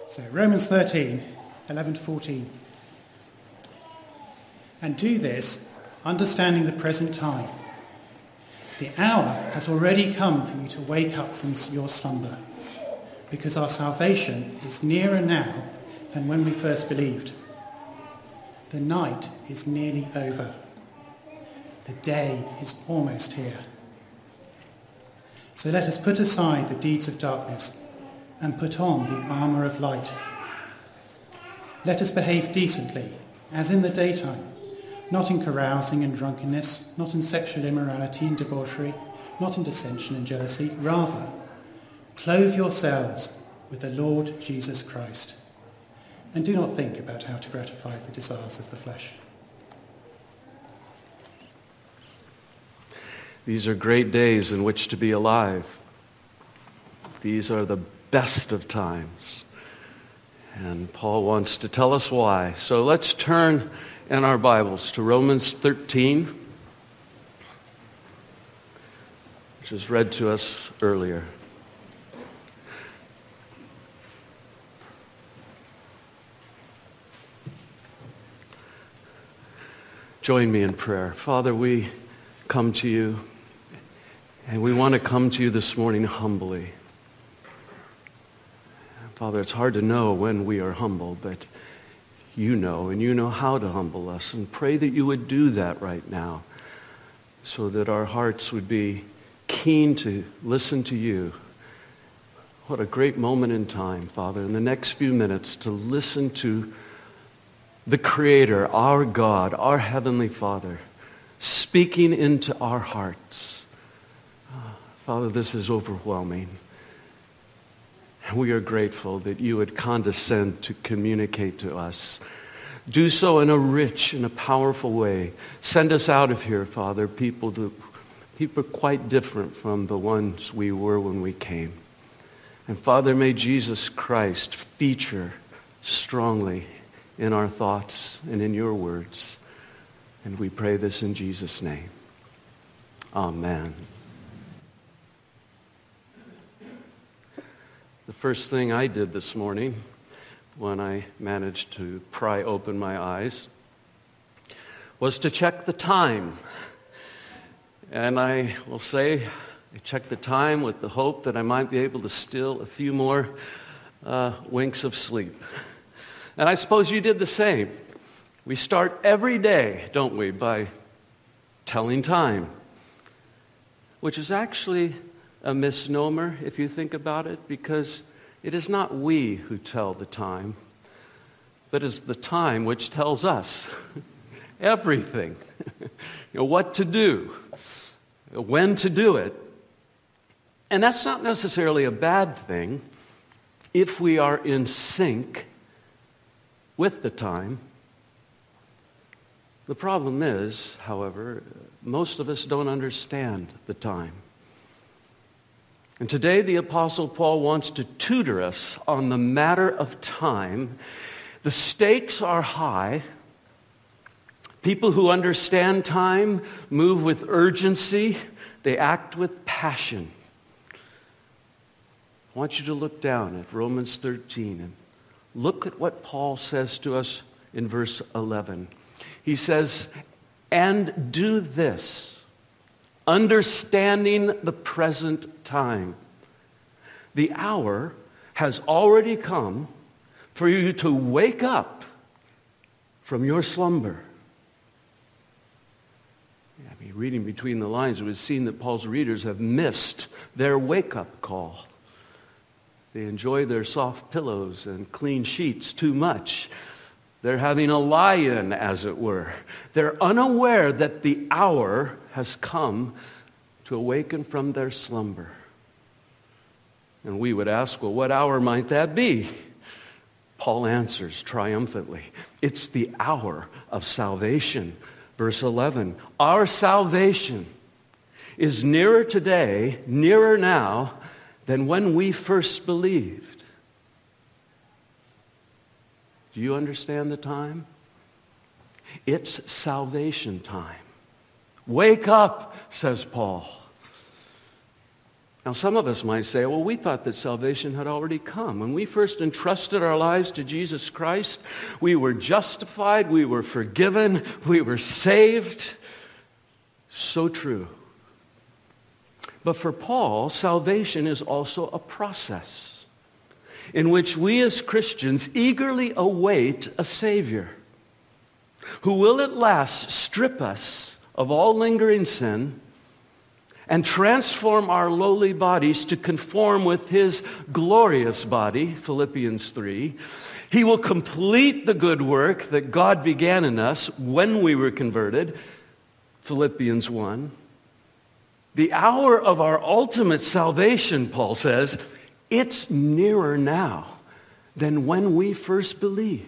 So Romans 13, 11 to 14. And do this, understanding the present time. The hour has already come for you to wake up from your slumber, because our salvation is nearer now than when we first believed. The night is nearly over. The day is almost here. So let us put aside the deeds of darkness and put on the armour of light. Let us behave decently, as in the daytime, not in carousing and drunkenness, not in sexual immorality and debauchery, not in dissension and jealousy. Rather, clothe yourselves with the Lord Jesus Christ, and do not think about how to gratify the desires of the flesh. These are great days in which to be alive. These are the best of times. And Paul wants to tell us why. So let's turn in our Bibles to Romans 13, which was read to us earlier. Join me in prayer. Father, we come to you, and we want to come to you this morning humbly. Father, it's hard to know when we are humble, but you know, and you know how to humble us. And pray that you would do that right now, so that our hearts would be keen to listen to you. What a great moment in time, Father, in the next few minutes to listen to the Creator, our God, our Heavenly Father, speaking into our hearts. Father, this is overwhelming. We are grateful that you would condescend to communicate to us. Do so in a rich and a powerful way. Send us out of here, Father, people quite different from the ones we were when we came. And Father, may Jesus Christ feature strongly in our thoughts and in your words. And we pray this in Jesus' name. Amen. The first thing I did this morning when I managed to pry open my eyes was to check the time. And I will say I checked the time with the hope that I might be able to steal a few more winks of sleep. And I suppose you did the same. We start every day, don't we, by telling time, which is actually a misnomer if you think about it, because it is not we who tell the time, but it's the time which tells us everything. What to do, when to do it. And that's not necessarily a bad thing if we are in sync with the time. The problem is, however, most of us don't understand the time. And today the Apostle Paul wants to tutor us on the matter of time. The stakes are high. People who understand time move with urgency. They act with passion. I want you to look down at Romans 13 and look at what Paul says to us in verse 11. He says, "And do this, understanding the present time. The hour has already come for you to wake up from your slumber." Reading between the lines, it would seem that Paul's readers have missed their wake-up call. They enjoy their soft pillows and clean sheets too much. They're having a lie-in, as it were. They're unaware that the hour has come to awaken from their slumber. And we would ask, well, what hour might that be? Paul answers triumphantly, it's the hour of salvation. Verse 11, our salvation is nearer today, nearer now, than when we first believed. Do you understand the time? It's salvation time. Wake up, says Paul. Now, some of us might say, well, we thought that salvation had already come. When we first entrusted our lives to Jesus Christ, we were justified, we were forgiven, we were saved. So true. But for Paul, salvation is also a process in which we as Christians eagerly await a Savior who will at last strip us of all lingering sin and transform our lowly bodies to conform with his glorious body, Philippians 3. He will complete the good work that God began in us when we were converted, Philippians 1. The hour of our ultimate salvation, Paul says, it's nearer now than when we first believed.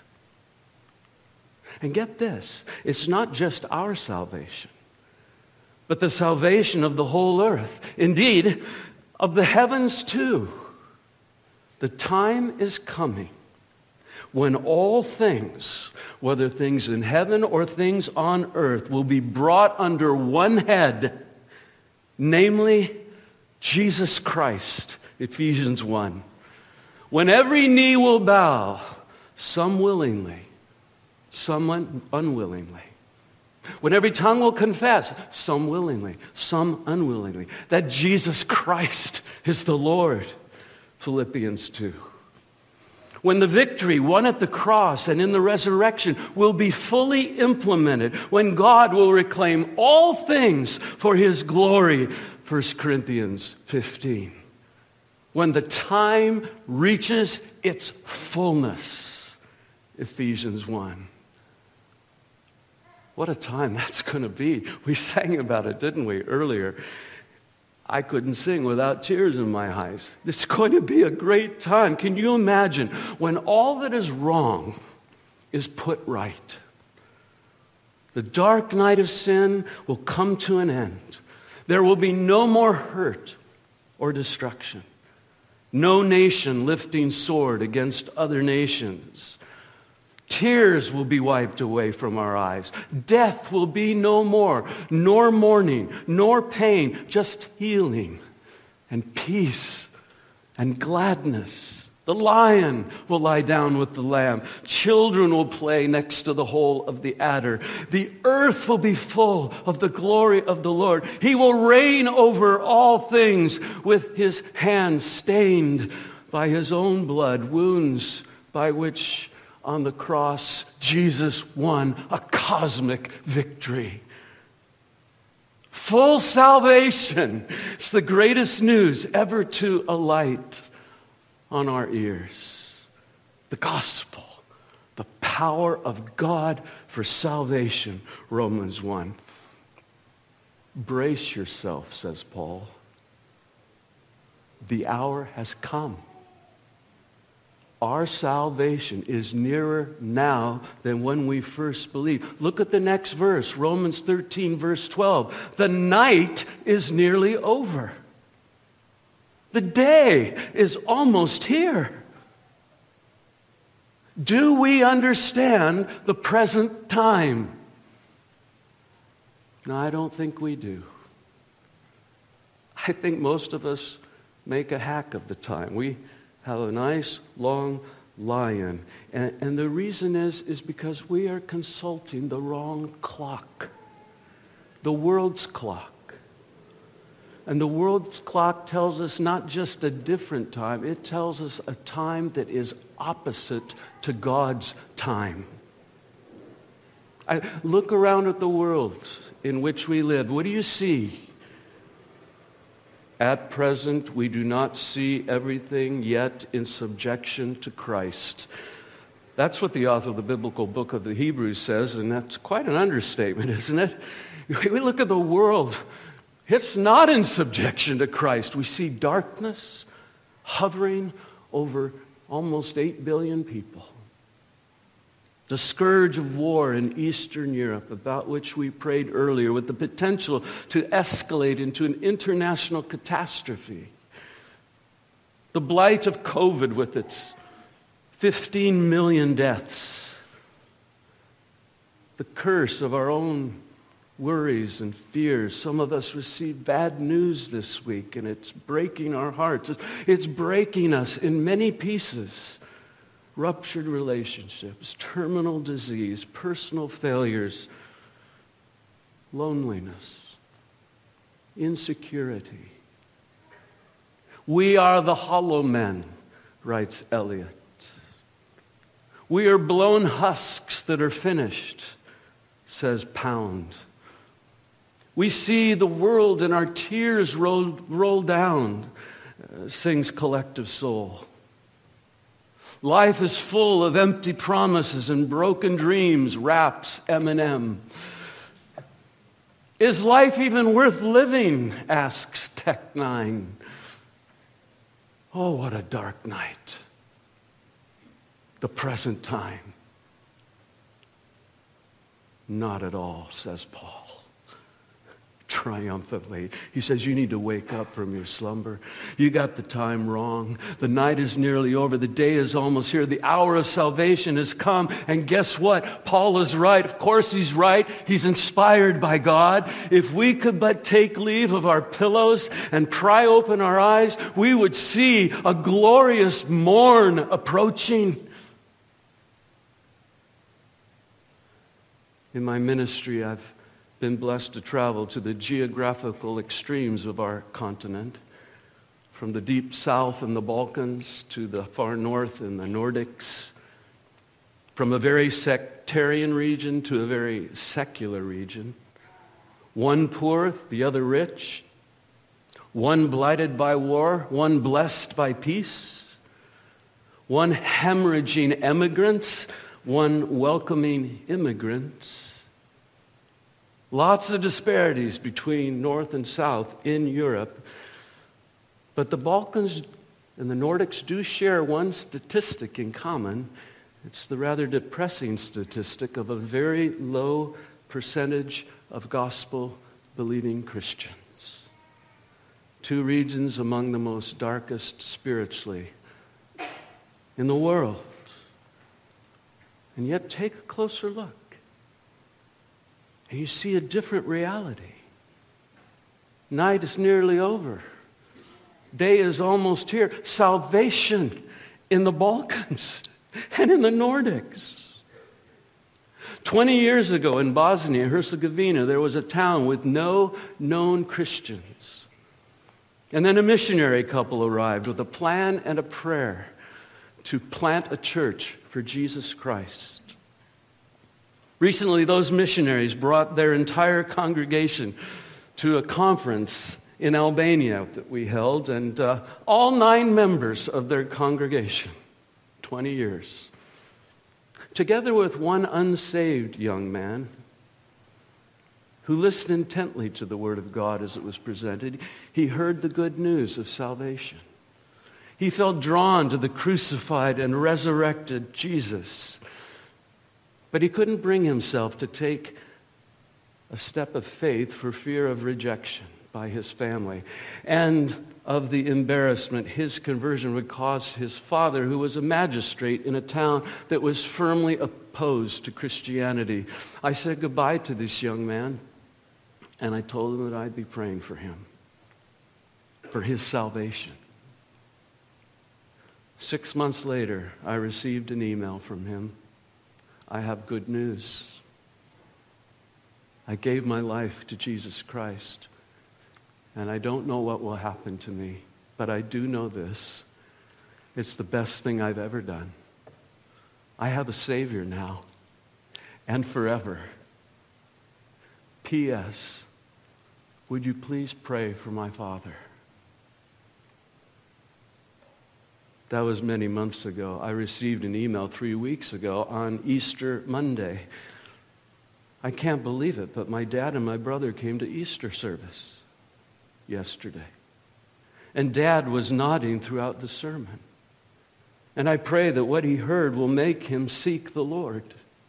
And get this, it's not just our salvation, but the salvation of the whole earth. Indeed, of the heavens too. The time is coming when all things, whether things in heaven or things on earth, will be brought under one head, namely Jesus Christ, Ephesians 1. When every knee will bow, some willingly, some unwillingly. When every tongue will confess, some willingly, some unwillingly, that Jesus Christ is the Lord, Philippians 2. When the victory won at the cross and in the resurrection will be fully implemented, when God will reclaim all things for his glory, 1 Corinthians 15. When the time reaches its fullness, Ephesians 1. What a time that's going to be. We sang about it, didn't we, earlier? I couldn't sing without tears in my eyes. It's going to be a great time. Can you imagine when all that is wrong is put right? The dark night of sin will come to an end. There will be no more hurt or destruction. No nation lifting sword against other nations. Tears will be wiped away from our eyes. Death will be no more, nor mourning, nor pain, just healing and peace and gladness. The lion will lie down with the lamb. Children will play next to the hole of the adder. The earth will be full of the glory of the Lord. He will reign over all things with his hands stained by his own blood, wounds by which on the cross, Jesus won a cosmic victory. Full salvation. It's the greatest news ever to alight on our ears. The gospel, the power of God for salvation, Romans 1. Brace yourself, says Paul. The hour has come. Our salvation is nearer now than when we first believed. Look at the next verse, Romans 13, verse 12. The night is nearly over. The day is almost here. Do we understand the present time? No, I don't think we do. I think most of us make a hack of the time. We have a nice long lie-in. And the reason is because we are consulting the wrong clock. The world's clock. And the world's clock tells us not just a different time, it tells us a time that is opposite to God's time. I look around at the world in which we live. What do you see? At present, we do not see everything yet in subjection to Christ. That's what the author of the biblical book of the Hebrews says, and that's quite an understatement, isn't it? We look at the world. It's not in subjection to Christ. We see darkness hovering over almost 8 billion people. The scourge of war in Eastern Europe, about which we prayed earlier, with the potential to escalate into an international catastrophe. The blight of COVID with its 15 million deaths. The curse of our own worries and fears. Some of us received bad news this week, and it's breaking our hearts. It's breaking us in many pieces. Ruptured relationships, terminal disease, personal failures, loneliness, insecurity. We are the hollow men, writes Eliot. We are blown husks that are finished, says Pound. We see the world and our tears roll down, sings Collective Soul. Life is full of empty promises and broken dreams, raps Eminem. Is life even worth living, asks Tech Nine. Oh, what a dark night. The present time. Not at all, says Paul. Triumphantly. He says, you need to wake up from your slumber. You got the time wrong. The night is nearly over. The day is almost here. The hour of salvation has come. And guess what? Paul is right. Of course he's right. He's inspired by God. If we could but take leave of our pillows and pry open our eyes, we would see a glorious morn approaching. In my ministry, I've been blessed to travel to the geographical extremes of our continent, from the deep south in the Balkans to the far north in the Nordics, from a very sectarian region to a very secular region, one poor, the other rich, one blighted by war, one blessed by peace, one hemorrhaging emigrants, one welcoming immigrants. Lots of disparities between North and South in Europe. But the Balkans and the Nordics do share one statistic in common. It's the rather depressing statistic of a very low percentage of gospel-believing Christians. Two regions among the most darkest spiritually in the world. And yet take a closer look. And you see a different reality. Night is nearly over. Day is almost here. Salvation in the Balkans and in the Nordics. 20 years ago in Bosnia-Herzegovina, there was a town with no known Christians. And then a missionary couple arrived with a plan and a prayer to plant a church for Jesus Christ. Recently, those missionaries brought their entire congregation to a conference in Albania that we held, and all 9 members of their congregation, 20 years, together with one unsaved young man who listened intently to the Word of God as it was presented, he heard the good news of salvation. He felt drawn to the crucified and resurrected Jesus. But he couldn't bring himself to take a step of faith for fear of rejection by his family and of the embarrassment his conversion would cause his father, who was a magistrate in a town that was firmly opposed to Christianity. I said goodbye to this young man, and I told him that I'd be praying for him, for his salvation. 6 months later, I received an email from him. I have good news. I gave my life to Jesus Christ, and I don't know what will happen to me, but I do know this. It's the best thing I've ever done. I have a Savior now and forever. P.S. Would you please pray for my father? That was many months ago. I received an email 3 weeks ago on Easter Monday. I can't believe it, but my dad and my brother came to Easter service yesterday. And Dad was nodding throughout the sermon. And I pray that what he heard will make him seek the Lord.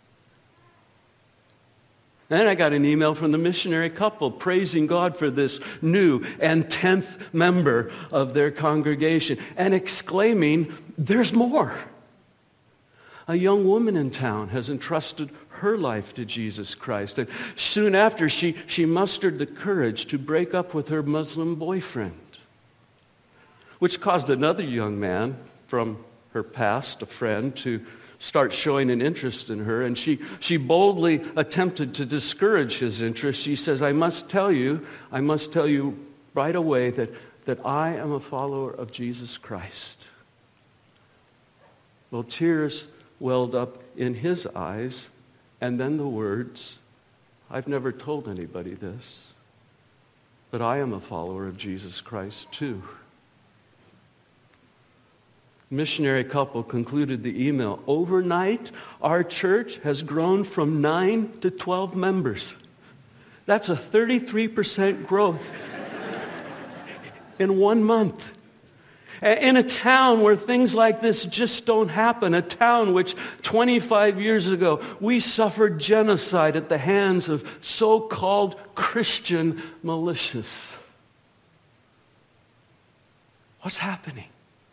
Then I got an email from the missionary couple praising God for this new and 10th member of their congregation and exclaiming, there's more. A young woman in town has entrusted her life to Jesus Christ. And soon after, she mustered the courage to break up with her Muslim boyfriend, which caused another young man from her past, a friend, to start showing an interest in her. And she boldly attempted to discourage his interest. She says, I must tell you right away that I am a follower of Jesus Christ. Well, tears welled up in his eyes, and then the words, I've never told anybody this, but I am a follower of Jesus Christ too. Missionary couple concluded the email, overnight, our church has grown from 9 to 12 members. That's a 33% growth in 1 month. In a town where things like this just don't happen, a town which 25 years ago we suffered genocide at the hands of so-called Christian militias. What's happening?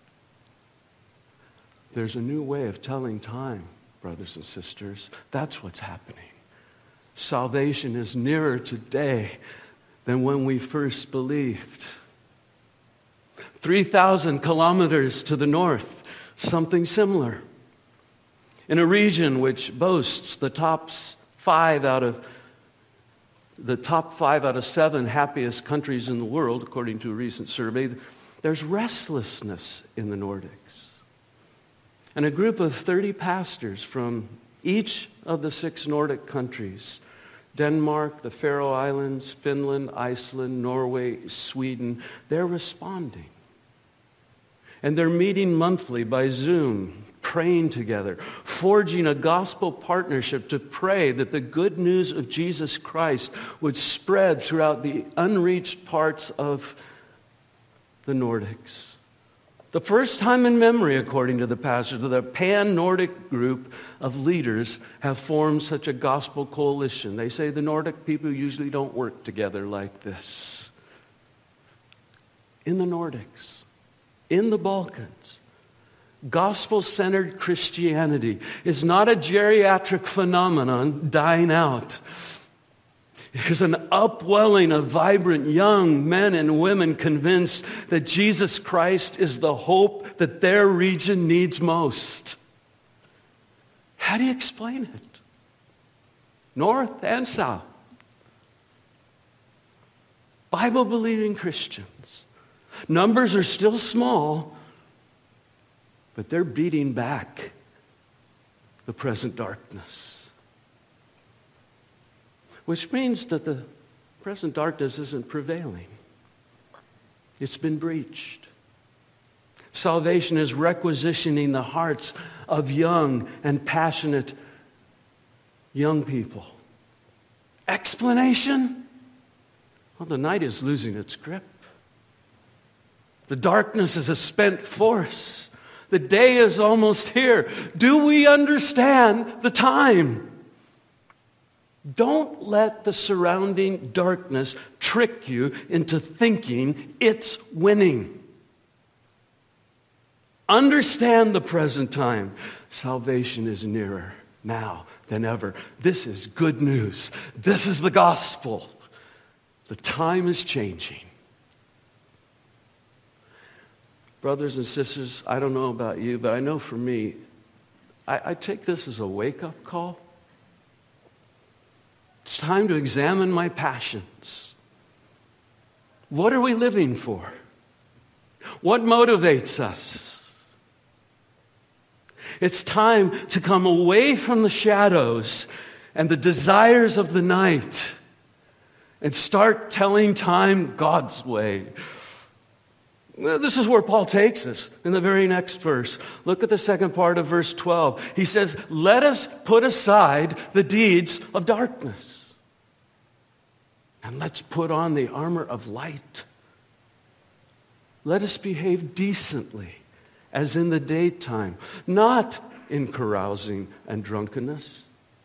There's a new way of telling time, brothers and sisters. That's what's happening. Salvation is nearer today than when we first believed. 3,000 kilometers to the north, something similar. In a region which boasts the top 5 out of 7 happiest countries in the world, according to a recent survey, there's restlessness in the Nordics. And a group of 30 pastors from each of the 6 Nordic countries, Denmark, the Faroe Islands, Finland, Iceland, Norway, Sweden, they're responding. And they're meeting monthly by Zoom, praying together, forging a gospel partnership to pray that the good news of Jesus Christ would spread throughout the unreached parts of the Nordics. The first time in memory, according to the pastor, the pan-Nordic group of leaders have formed such a gospel coalition. They say the Nordic people usually don't work together like this. In the Nordics, in the Balkans, gospel-centered Christianity is not a geriatric phenomenon dying out. There's an upwelling of vibrant young men and women convinced that Jesus Christ is the hope that their region needs most. How do you explain it? North and south. Bible-believing Christians. Numbers are still small, but they're beating back the present darkness. Which means that the present darkness isn't prevailing. It's been breached. Salvation is requisitioning the hearts of young and passionate young people. Explanation? Well, the night is losing its grip. The darkness is a spent force. The day is almost here. Do we understand the time? Don't let the surrounding darkness trick you into thinking it's winning. Understand the present time. Salvation is nearer now than ever. This is good news. This is the gospel. The time is changing. Brothers and sisters, I don't know about you, but I know for me, I take this as a wake-up call. It's time to examine my passions. What are we living for? What motivates us? It's time to come away from the shadows and the desires of the night and start telling time God's way. This is where Paul takes us in the very next verse. Look at the second part of verse 12. He says, let us put aside the deeds of darkness. And let's put on the armor of light. Let us behave decently as in the daytime, not in carousing and drunkenness,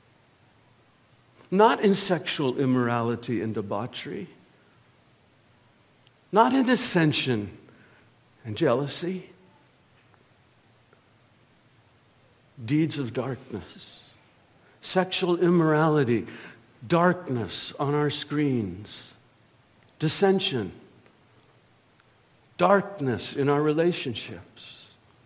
not in sexual immorality and debauchery, not in dissension and jealousy. deeds of darkness. Sexual immorality, darkness on our screens. Dissension, darkness in our relationships.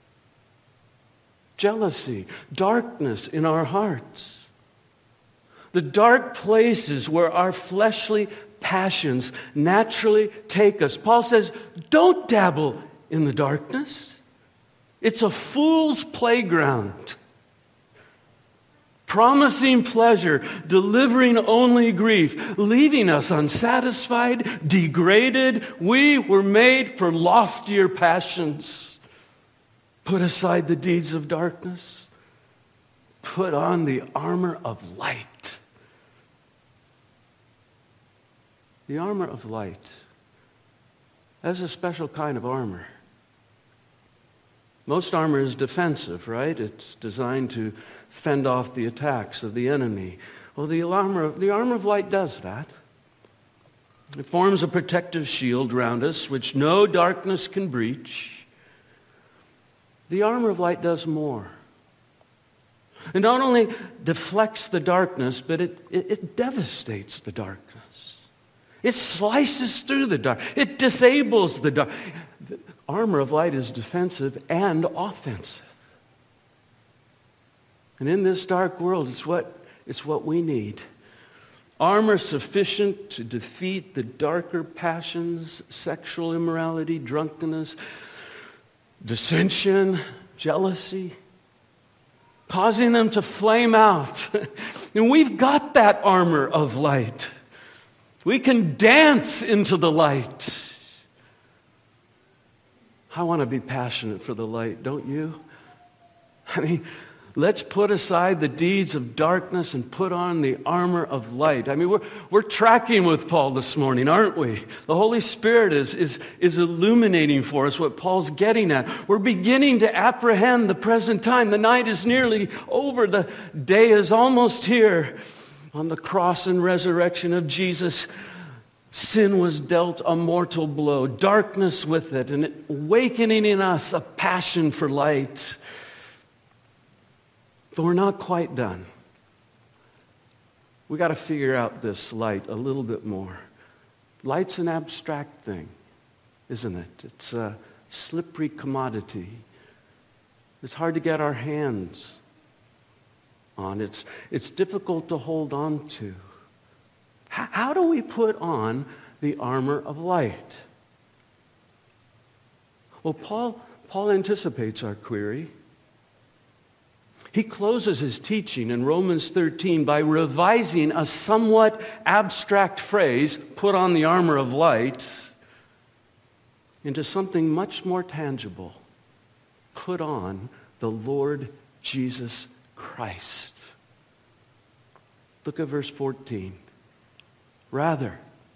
Jealousy, darkness in our hearts. The dark places where our fleshly passions naturally take us. Paul says, don't dabble in the darkness. It's a fool's playground. Promising pleasure, delivering only grief, leaving us unsatisfied, degraded. We were made for loftier passions. Put aside the deeds of darkness. Put on the armor of light. The armor of light. That's a special kind of armor. Most armor is defensive, right? It's designed to fend off the attacks of the enemy. Well, the armor of light does that. It forms a protective shield around us, which no darkness can breach. The armor of light does more. It not only deflects the darkness, but it devastates the darkness. It slices through the dark. It disables the dark. The armor of light is defensive and offensive. And in this dark world, it's what we need. Armor sufficient to defeat the darker passions, sexual immorality, drunkenness, dissension, jealousy, causing them to flame out. And we've got that armor of light. We can dance into the light. I want to be passionate for the light, don't you? I mean, let's put aside the deeds of darkness and put on the armor of light. I mean, we're tracking with Paul this morning, aren't we? The Holy Spirit is illuminating for us what Paul's getting at. We're beginning to apprehend the present time. The night is nearly over. The day is almost here. On the cross and resurrection of Jesus, sin was dealt a mortal blow, darkness with it, and awakening in us a passion for light. But we're not quite done. We got to figure out this light a little bit more. Light's an abstract thing, isn't it? It's a slippery commodity. It's hard to get our hands on. It's difficult to hold on to. How do we put on the armor of light? Well, Paul anticipates our query. He closes his teaching in Romans 13 by revising a somewhat abstract phrase, put on the armor of light, into something much more tangible. Put on the Lord Jesus Christ. Look at verse 14. Rather,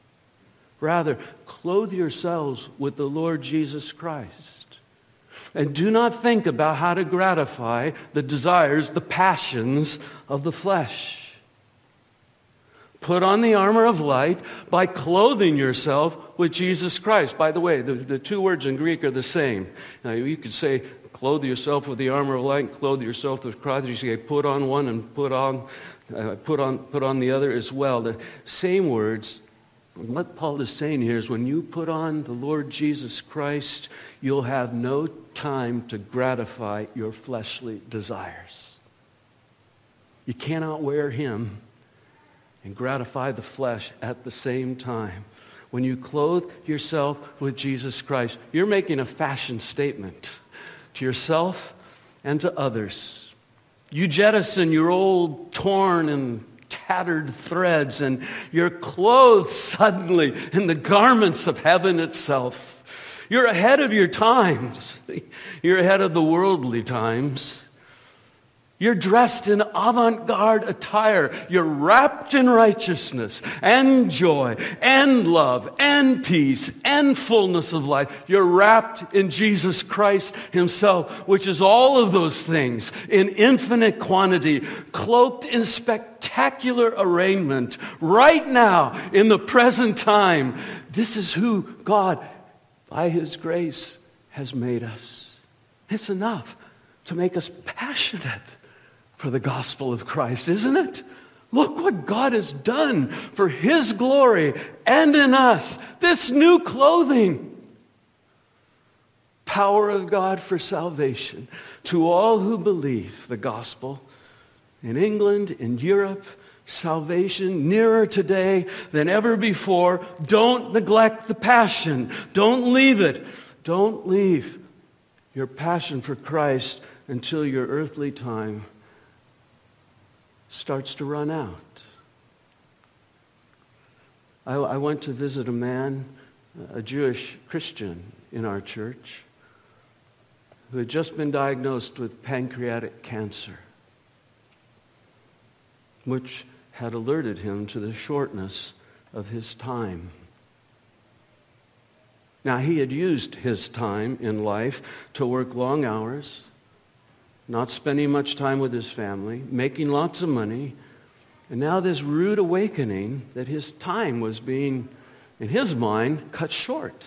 clothe yourselves with the Lord Jesus Christ. And do not think about how to gratify the desires, the passions of the flesh. Put on the armor of light by clothing yourself with Jesus Christ. By the way, the two words in Greek are the same. Now, you could say, clothe yourself with the armor of light, and clothe yourself with Christ. You say, put on one and put on the other as well. The same words. What Paul is saying here is when you put on the Lord Jesus Christ, you'll have no time to gratify your fleshly desires. You cannot wear him and gratify the flesh at the same time. When you clothe yourself with Jesus Christ, you're making a fashion statement to yourself and to others. You jettison your old torn and tattered threads, and you're clothed suddenly in the garments of heaven itself. You're ahead of your times. You're ahead of the worldly times. You're dressed in avant-garde attire. You're wrapped in righteousness and joy and love and peace and fullness of life. You're wrapped in Jesus Christ himself, which is all of those things in infinite quantity, cloaked in spectacular arraignment right now in the present time. This is who God, by his grace, has made us. It's enough to make us passionate for the gospel of Christ, isn't it? Look what God has done for his glory and in us. This new clothing. Power of God for salvation to all who believe the gospel. In England, in Europe, salvation nearer today than ever before. Don't neglect the passion. Don't leave it. Don't leave your passion for Christ until your earthly time starts to run out. I went to visit a man, a Jewish Christian in our church, who had just been diagnosed with pancreatic cancer, which had alerted him to the shortness of his time. Now, he had used his time in life to work long hours, not spending much time with his family, making lots of money, and now this rude awakening that his time was being, in his mind, cut short.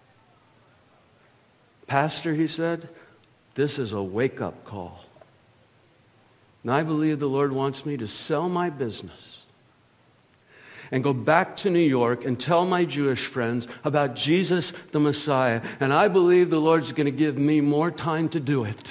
Pastor, he said, this is a wake-up call. And I believe the Lord wants me to sell my business and go back to New York and tell my Jewish friends about Jesus the Messiah. And I believe the Lord's going to give me more time to do it.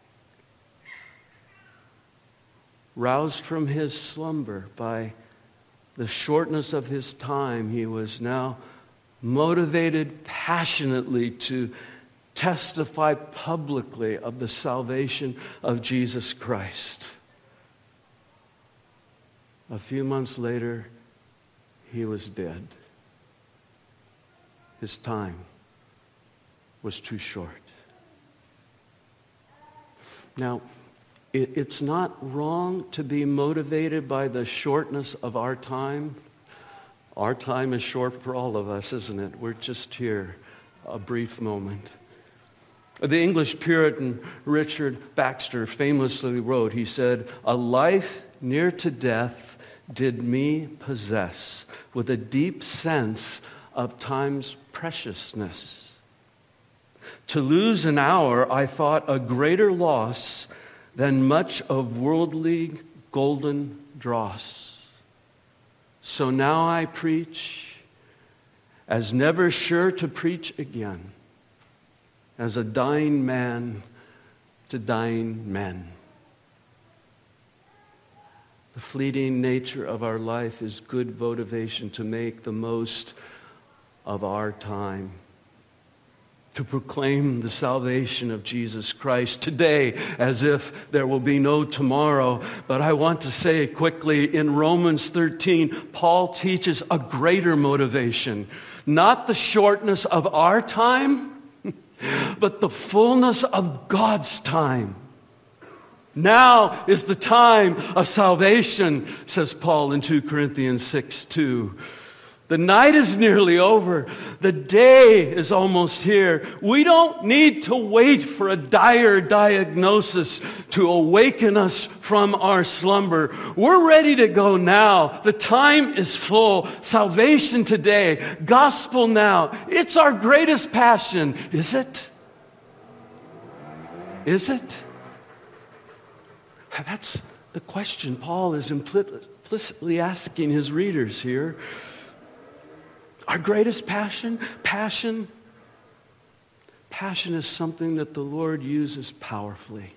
Roused from his slumber by the shortness of his time, he was now motivated passionately to testify publicly of the salvation of Jesus Christ. A few months later, he was dead. His time was too short. Now, it's not wrong to be motivated by the shortness of our time. Our time is short for all of us, isn't it? We're just here a brief moment. The English Puritan Richard Baxter famously wrote, he said, "A life near to death did me possess with a deep sense of time's preciousness. To lose an hour I thought a greater loss than much of worldly golden dross. So now I preach as never sure to preach again, as a dying man to dying men." The fleeting nature of our life is good motivation to make the most of our time, to proclaim the salvation of Jesus Christ today as if there will be no tomorrow. But I want to say quickly, in Romans 13, Paul teaches a greater motivation, not the shortness of our time, but the fullness of God's time. Now is the time of salvation, says Paul in 2 Corinthians 6:2. The night is nearly over. The day is almost here. We don't need to wait for a dire diagnosis to awaken us from our slumber. We're ready to go now. The time is full. Salvation today. Gospel now. It's our greatest passion. Is it? Is it? That's the question Paul is implicitly asking his readers here. Our greatest passion? Passion is something that the Lord uses powerfully.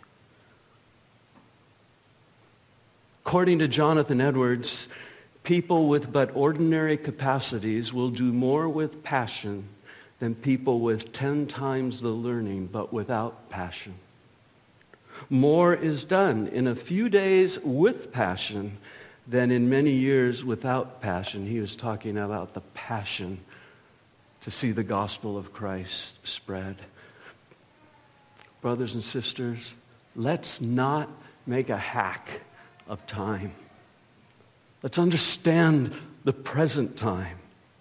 According to Jonathan Edwards, people with but ordinary capacities will do more with passion than people with 10 times the learning but without passion. More is done in a few days with passion than in many years without passion. He was talking about the passion to see the gospel of Christ spread. Brothers and sisters, let's not make a hack of time. Let's understand the present time.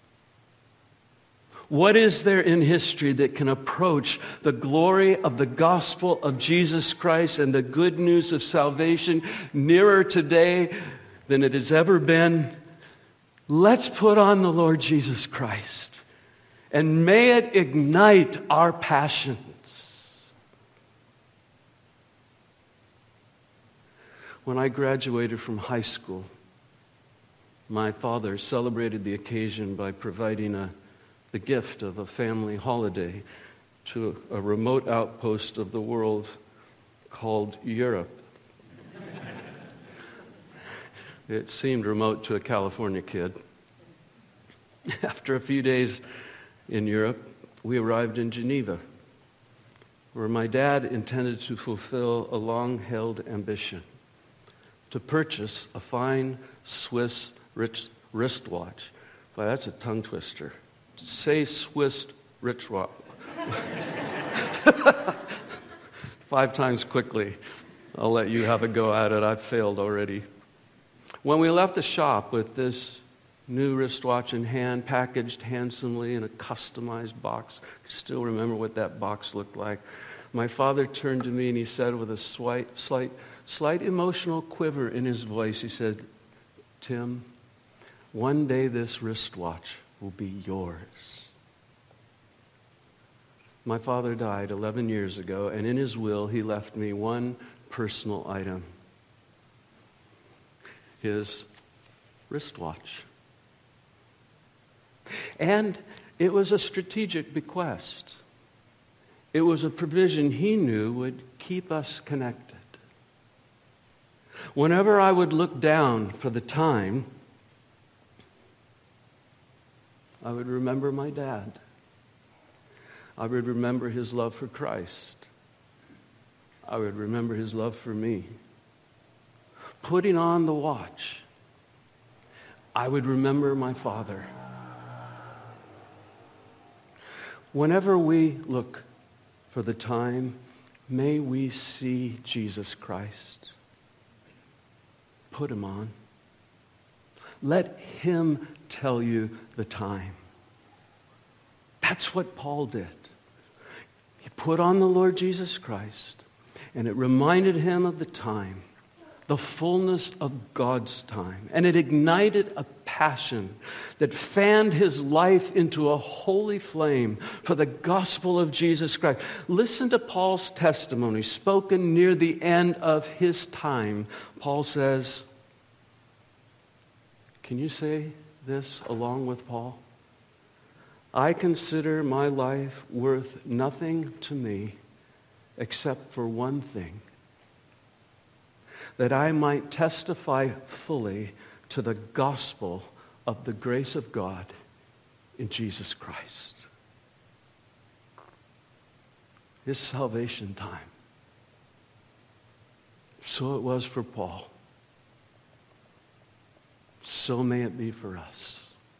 What is there in history that can approach the glory of the gospel of Jesus Christ and the good news of salvation nearer today than it has ever been? Let's put on the Lord Jesus Christ, and may it ignite our passions. When I graduated from high school, my father celebrated the occasion by providing the gift of a family holiday to a remote outpost of the world called Europe. It seemed remote to a California kid. After a few days in Europe, we arrived in Geneva, where my dad intended to fulfill a long-held ambition, to purchase a fine Swiss wristwatch. Boy, that's a tongue twister. Say Swiss wristwatch 5 times quickly. I'll let you have a go at it. I've failed already. When we left the shop with this new wristwatch in hand, packaged handsomely in a customized box, I still remember what that box looked like, my father turned to me and he said with a slight emotional quiver in his voice, he said, "Tim, one day this wristwatch will be yours." My father died 11 years ago, and in his will, he left me one personal item: his wristwatch. And it was a strategic bequest. It was a provision he knew would keep us connected. Whenever I would look down for the time, I would remember my dad. I would remember his love for Christ. I would remember his love for me. Putting on the watch, I would remember my father. Whenever we look for the time, may we see Jesus Christ. Put him on. Let him tell you the time. That's what Paul did. He put on the Lord Jesus Christ, and it reminded him of the time, the fullness of God's time. And it ignited a passion that fanned his life into a holy flame for the gospel of Jesus Christ. Listen to Paul's testimony, spoken near the end of his time. Paul says, can you say this along with Paul? I consider my life worth nothing to me except for one thing, that I might testify fully to the gospel of the grace of God in Jesus Christ. His salvation time. So it was for Paul. So may it be for us.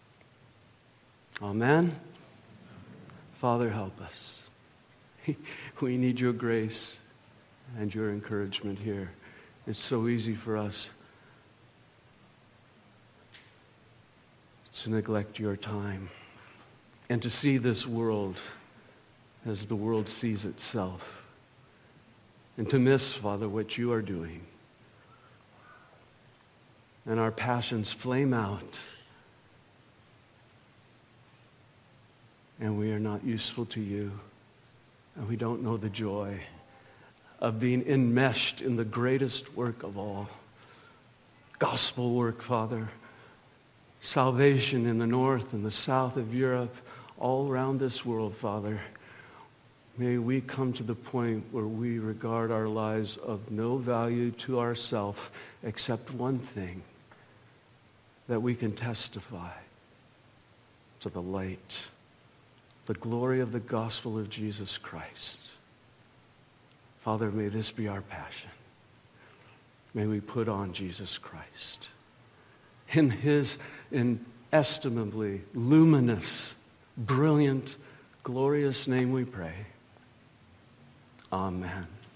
Amen. Father, help us. We need your grace and your encouragement here. It's so easy for us to neglect your time and to see this world as the world sees itself, and to miss, Father, what you are doing. And our passions flame out, and we are not useful to you, and we don't know the joy of being enmeshed in the greatest work of all. Gospel work, Father. Salvation in the north and the south of Europe, all around this world, Father. May we come to the point where we regard our lives of no value to ourselves except one thing, that we can testify to the light, the glory of the gospel of Jesus Christ. Father, may this be our passion. May we put on Jesus Christ. In his inestimably luminous, brilliant, glorious name we pray. Amen.